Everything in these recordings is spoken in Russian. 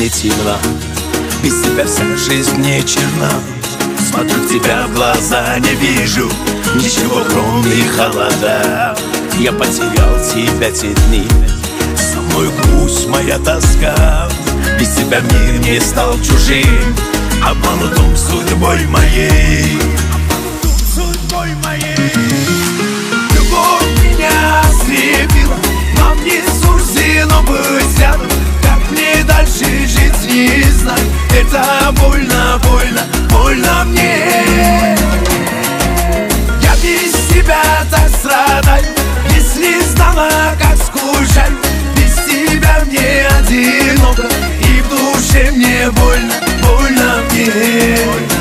мне темно, без тебя вся жизнь мне черна. Смотрю в тебя в глаза, не вижу ничего, кроме холода. Я потерял тебя те дни, со мной грусть, моя тоска. Без тебя мир мне стал чужим, обманутым судьбой моей. Любовь меня ослепила, нам не суждено быть рядом. Как мне дальше жить, не знаю. Это больно, больно, больно мне. Я без тебя так страдаю, если знала, как скучаю. Без тебя мне одиноко, и в душе мне больно, больно мне.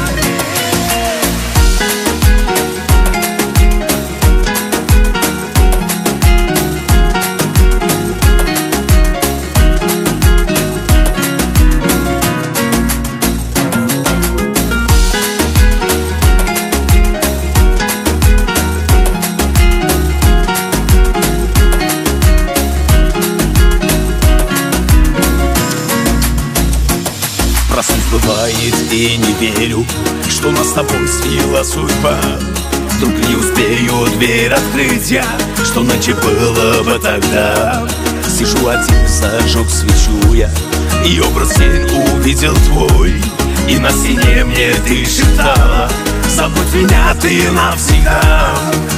Проснусь, бывает, и не верю, что нас с тобой свела судьба. Вдруг не успею дверь открыть я, что ночи было бы тогда. Сижу один, зажег свечу я, и образ тень увидел твой. И на стене мне ты шептала: забудь меня ты навсегда.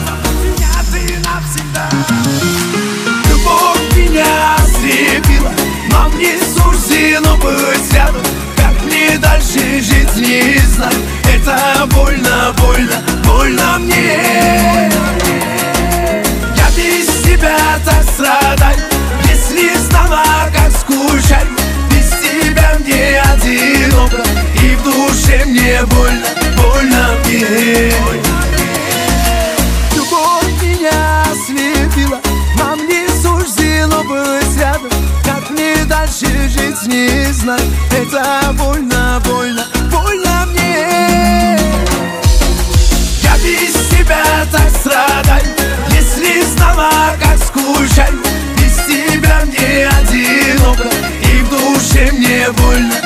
Любовь меня ослепила, нам не суждено быть рядом. Мне дальше жить, не знаю. Это больно, больно, больно мне. Я без тебя так страдаю, если знала, как скучаю. Без тебя мне одиноко, и в душе мне больно, больно мне. Любовь меня ослепила, нам не суждено быть рядом. Как мне дальше жить, не знаю. Это больно, больно, больно мне. Я без тебя так страдаю, если знала, как скучаю. Без тебя мне одиноко, и в душе мне больно,